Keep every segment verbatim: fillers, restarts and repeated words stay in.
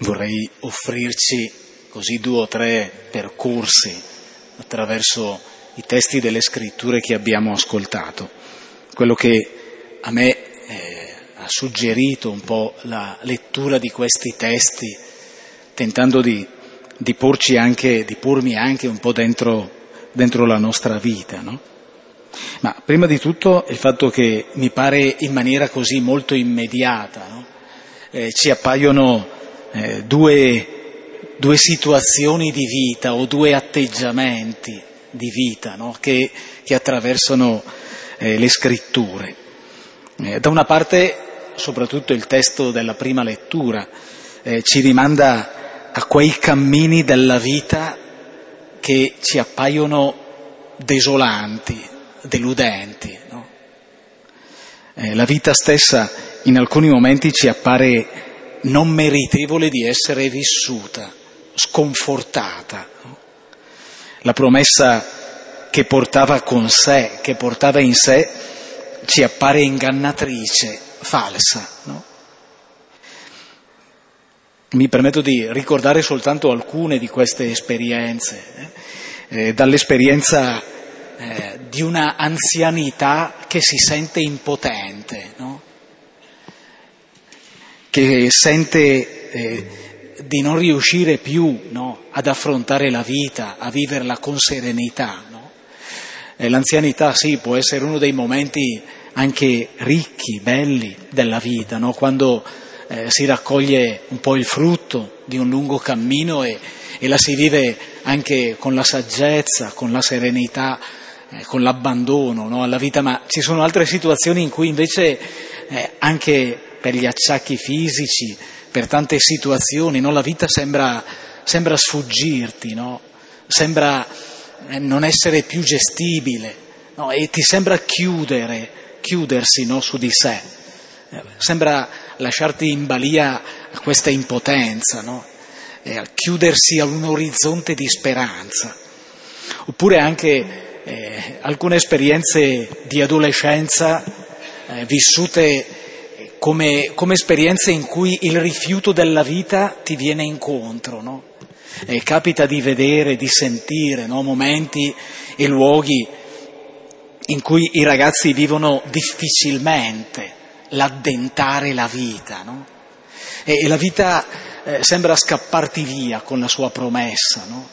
vorrei offrirci così due o tre percorsi attraverso i testi delle scritture che abbiamo ascoltato. Quello che a me eh, ha suggerito un po' la lettura di questi testi, tentando di, di porci anche, di pormi anche un po' dentro, dentro la nostra vita, no? Ma prima di tutto il fatto che mi pare in maniera così molto immediata, no? eh, ci appaiono eh, due, due situazioni di vita o due atteggiamenti di vita, no? che, che attraversano eh, le scritture. Eh, da una parte, soprattutto il testo della prima lettura, eh, ci rimanda a quei cammini della vita che ci appaiono desolanti, deludenti, no? Eh, la vita stessa in alcuni momenti ci appare non meritevole di essere vissuta, sconfortata, no? La promessa che portava con sé, che portava in sé, ci appare ingannatrice, falsa, no? Mi permetto di ricordare soltanto alcune di queste esperienze, eh? Eh, dall'esperienza Eh, di una anzianità che si sente impotente, no? Che sente eh, di non riuscire più, no? ad affrontare la vita, a viverla con serenità, no? E l'anzianità sì, può essere uno dei momenti anche ricchi, belli della vita, no? Quando eh, si raccoglie un po' il frutto di un lungo cammino e, e la si vive anche con la saggezza, con la serenità, con l'abbandono, no, alla vita, ma ci sono altre situazioni in cui invece eh, anche per gli acciacchi fisici, per tante situazioni, no, la vita sembra, sembra sfuggirti, no? Sembra eh, non essere più gestibile, no? E ti sembra chiudere, chiudersi, no, su di sé, eh, sembra lasciarti in balia a questa impotenza, no? Eh, chiudersi a un orizzonte di speranza, oppure anche Eh, alcune esperienze di adolescenza eh, vissute come, come esperienze in cui il rifiuto della vita ti viene incontro, no? Eh, capita di vedere, di sentire, no? Momenti e luoghi in cui i ragazzi vivono difficilmente l'addentare la vita, no? E, e la vita eh, sembra scapparti via con la sua promessa, no?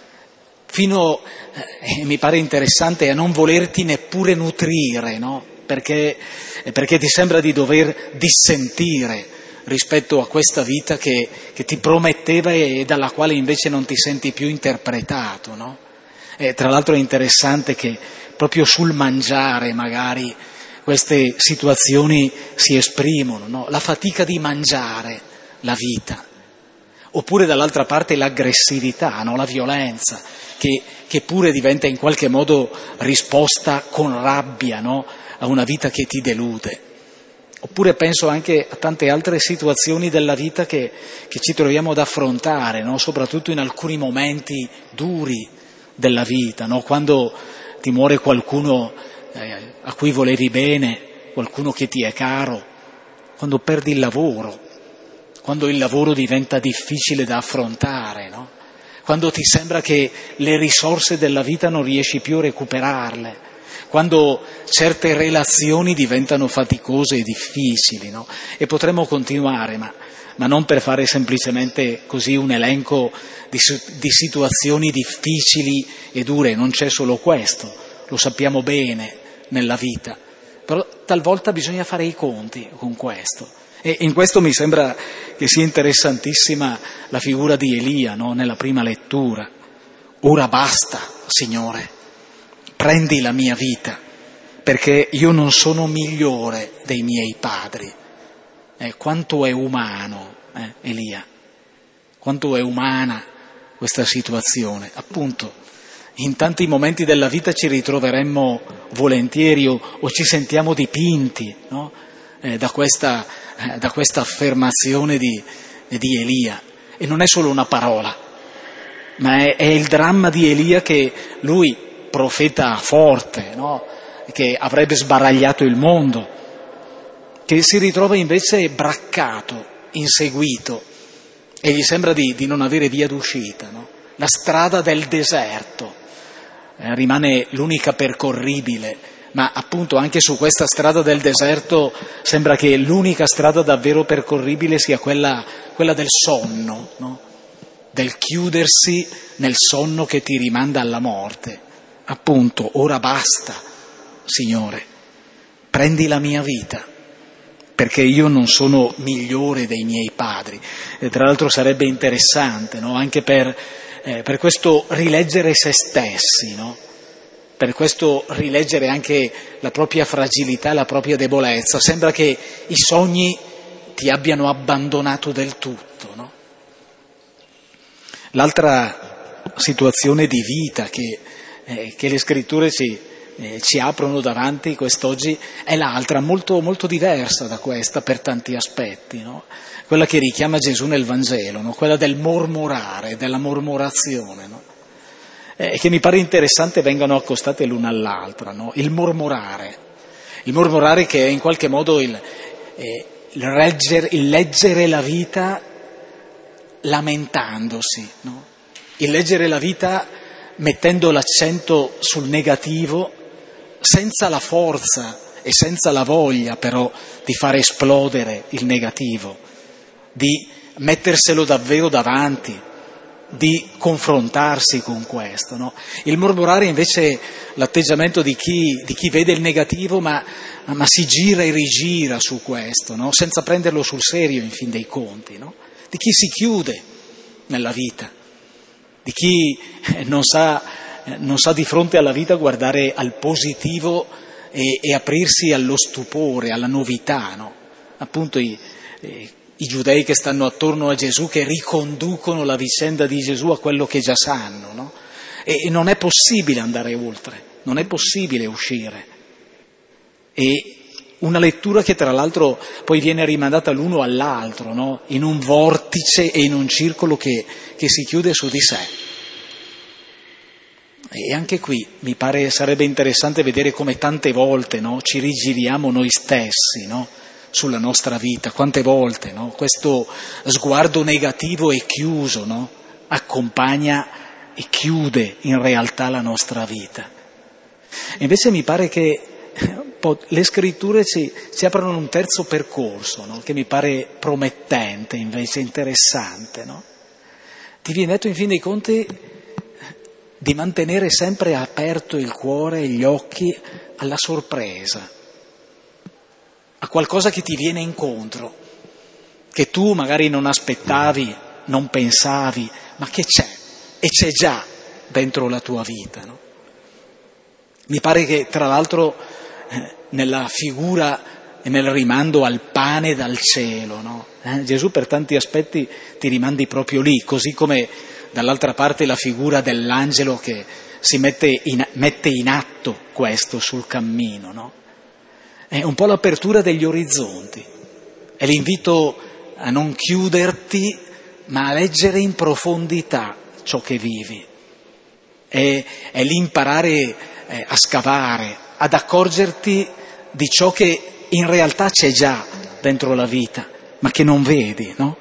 Fino, eh, mi pare interessante, a non volerti neppure nutrire, no? Perché, perché ti sembra di dover dissentire rispetto a questa vita che, che ti prometteva e dalla quale invece non ti senti più interpretato, no? E tra l'altro è interessante che proprio sul mangiare magari queste situazioni si esprimono, no? La fatica di mangiare la vita, oppure dall'altra parte l'aggressività, no? La violenza, che, che pure diventa in qualche modo risposta con rabbia, no? A una vita che ti delude. Oppure penso anche a tante altre situazioni della vita che, che ci troviamo ad affrontare, no? Soprattutto in alcuni momenti duri della vita, no? Quando ti muore qualcuno eh, a cui volevi bene, qualcuno che ti è caro, quando perdi il lavoro, quando il lavoro diventa difficile da affrontare, no? Quando ti sembra che le risorse della vita non riesci più a recuperarle, quando certe relazioni diventano faticose e difficili, no? E potremmo continuare, ma, ma non per fare semplicemente così un elenco di, di situazioni difficili e dure, non c'è solo questo, lo sappiamo bene nella vita, però talvolta bisogna fare i conti con questo. E in questo mi sembra che sia interessantissima la figura di Elia, no? Nella prima lettura. Ora basta, Signore, prendi la mia vita, perché io non sono migliore dei miei padri. Eh, quanto è umano, eh, Elia, quanto è umana questa situazione. Appunto, in tanti momenti della vita ci ritroveremmo volentieri o, o ci sentiamo dipinti, no? eh, da questa... da questa affermazione di, di Elia. E non è solo una parola, ma è, è il dramma di Elia, che lui, profeta forte, no? Che avrebbe sbaragliato il mondo, che si ritrova invece braccato, inseguito, e gli sembra di, di non avere via d'uscita, no? La strada del deserto eh, rimane l'unica percorribile, ma appunto anche su questa strada del deserto sembra che l'unica strada davvero percorribile sia quella, quella del sonno, no? Del chiudersi nel sonno che ti rimanda alla morte. Appunto, ora basta, Signore, prendi la mia vita, perché io non sono migliore dei miei padri. E tra l'altro sarebbe interessante, no? Anche per, eh, per questo rileggere se stessi, no? Per questo rileggere anche la propria fragilità, la propria debolezza. Sembra che i sogni ti abbiano abbandonato del tutto, no? L'altra situazione di vita che, eh, che le scritture ci, eh, ci aprono davanti quest'oggi è l'altra, molto, molto diversa da questa per tanti aspetti, no? Quella che richiama Gesù nel Vangelo, no? Quella del mormorare, della mormorazione, no? E che mi pare interessante vengano accostate l'una all'altra, no? Il mormorare, il mormorare che è in qualche modo il, eh, il, reggere, il leggere la vita lamentandosi, no? Il leggere la vita mettendo l'accento sul negativo, senza la forza e senza la voglia però di far esplodere il negativo, di metterselo davvero davanti, di confrontarsi con questo, no? Il mormorare invece è l'atteggiamento di chi, di chi vede il negativo ma, ma si gira e rigira su questo, no? Senza prenderlo sul serio in fin dei conti, no? Di chi si chiude nella vita, di chi non sa, non sa di fronte alla vita guardare al positivo e, e aprirsi allo stupore, alla novità, no? Appunto i, eh, i giudei che stanno attorno a Gesù, che riconducono la vicenda di Gesù a quello che già sanno, no? E, e non è possibile andare oltre, non è possibile uscire. E una lettura che tra l'altro poi viene rimandata l'uno all'altro, no? In un vortice e in un circolo che, che si chiude su di sé. E anche qui mi pare sarebbe interessante vedere come tante volte, no? Ci rigiriamo noi stessi, no? Sulla nostra vita, quante volte, no? Questo sguardo negativo e chiuso, no? Accompagna e chiude in realtà la nostra vita. E invece mi pare che le scritture ci, ci aprono un terzo percorso, no? Che mi pare promettente, invece interessante, no? Ti viene detto in fin dei conti di mantenere sempre aperto il cuore e gli occhi alla sorpresa, a qualcosa che ti viene incontro, che tu magari non aspettavi, non pensavi, ma che c'è, e c'è già dentro la tua vita, no? Mi pare che tra l'altro eh, nella figura e nel rimando al pane dal cielo, no? Eh, Gesù per tanti aspetti ti rimandi proprio lì, così come dall'altra parte la figura dell'angelo che si mette in, mette in atto questo sul cammino, no? È un po' l'apertura degli orizzonti, è l'invito a non chiuderti, ma a leggere in profondità ciò che vivi. È, è l'imparare eh, a scavare, ad accorgerti di ciò che in realtà c'è già dentro la vita, ma che non vedi, no?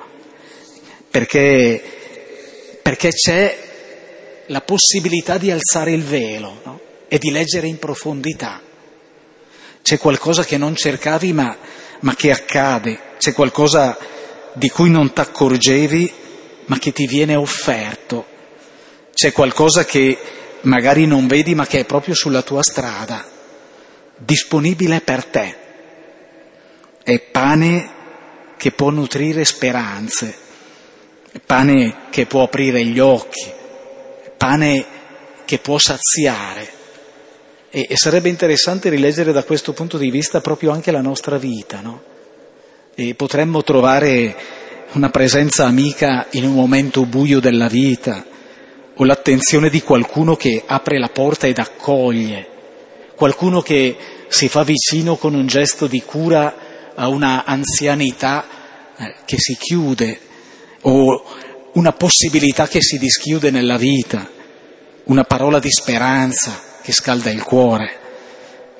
Perché, perché c'è la possibilità di alzare il velo, no? E di leggere in profondità. C'è qualcosa che non cercavi ma, ma che accade, c'è qualcosa di cui non t'accorgevi ma che ti viene offerto, c'è qualcosa che magari non vedi ma che è proprio sulla tua strada, disponibile per te. È pane che può nutrire speranze, è pane che può aprire gli occhi, è pane che può saziare. E, e sarebbe interessante rileggere da questo punto di vista proprio anche la nostra vita, no? E potremmo trovare una presenza amica in un momento buio della vita, o l'attenzione di qualcuno che apre la porta ed accoglie, qualcuno che si fa vicino con un gesto di cura a una anzianità eh, che si chiude, o una possibilità che si dischiude nella vita, una parola di speranza che scalda il cuore,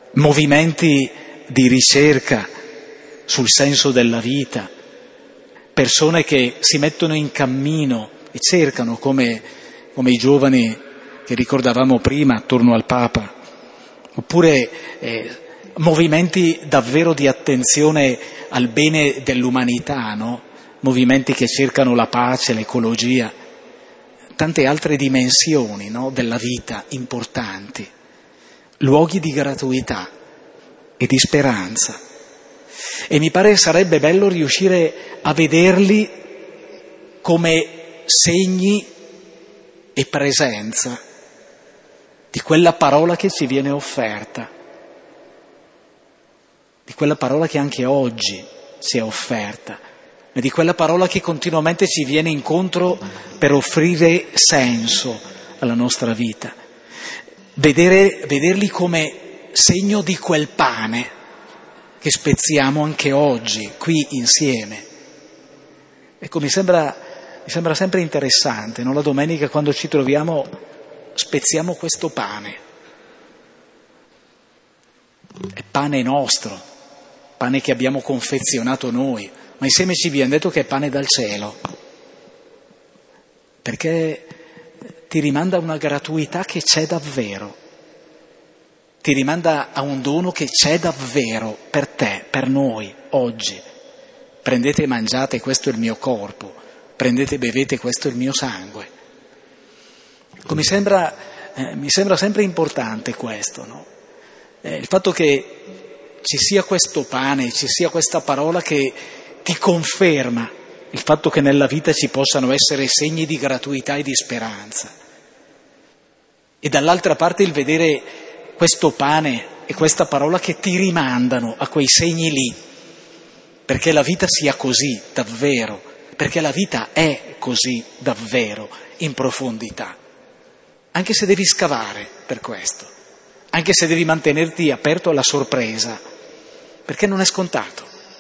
movimenti di ricerca sul senso della vita, persone che si mettono in cammino e cercano, come, come i giovani che ricordavamo prima attorno al Papa, oppure eh, movimenti davvero di attenzione al bene dell'umanità, no? Movimenti che cercano la pace, l'ecologia, tante altre dimensioni, no? Della vita importanti, luoghi di gratuità e di speranza. E mi pare sarebbe bello riuscire a vederli come segni e presenza di quella parola che ci viene offerta, di quella parola che anche oggi ci è offerta, e di quella parola che continuamente ci viene incontro per offrire senso alla nostra vita. Vedere, vederli come segno di quel pane che spezziamo anche oggi, qui insieme. Ecco, mi sembra, mi sembra sempre interessante, no? La domenica quando ci troviamo spezziamo questo pane. È pane nostro, pane che abbiamo confezionato noi, ma insieme ci viene detto che è pane dal cielo, perché ti rimanda a una gratuità che c'è davvero, ti rimanda a un dono che c'è davvero per te, per noi, oggi. Prendete e mangiate, questo è il mio corpo, prendete e bevete, questo è il mio sangue. Ecco, mi sembra, eh, mi sembra sempre importante questo, no? Eh, il fatto che ci sia questo pane, ci sia questa parola che ti conferma il fatto che nella vita ci possano essere segni di gratuità e di speranza. E dall'altra parte il vedere questo pane e questa parola che ti rimandano a quei segni lì, perché la vita sia così davvero, perché la vita è così davvero in profondità, anche se devi scavare per questo, anche se devi mantenerti aperto alla sorpresa, perché non è scontato.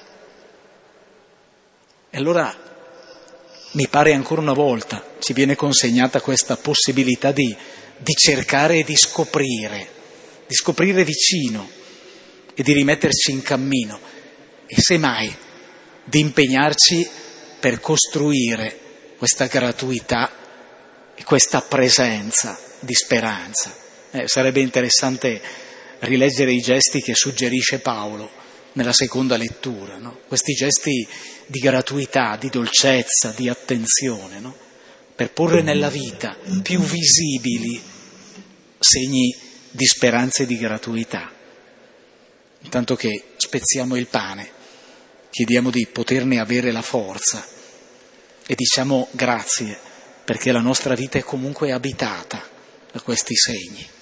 E allora mi pare ancora una volta ci viene consegnata questa possibilità di, di cercare e di scoprire, di scoprire vicino e di rimetterci in cammino e semmai di impegnarci per costruire questa gratuità e questa presenza di speranza. Eh, sarebbe interessante rileggere i gesti che suggerisce Paolo nella seconda lettura, no? Questi gesti di gratuità, di dolcezza, di attenzione, no? Per porre nella vita più visibili segni di speranza e di gratuità. Intanto che spezziamo il pane, chiediamo di poterne avere la forza e diciamo grazie perché la nostra vita è comunque abitata da questi segni.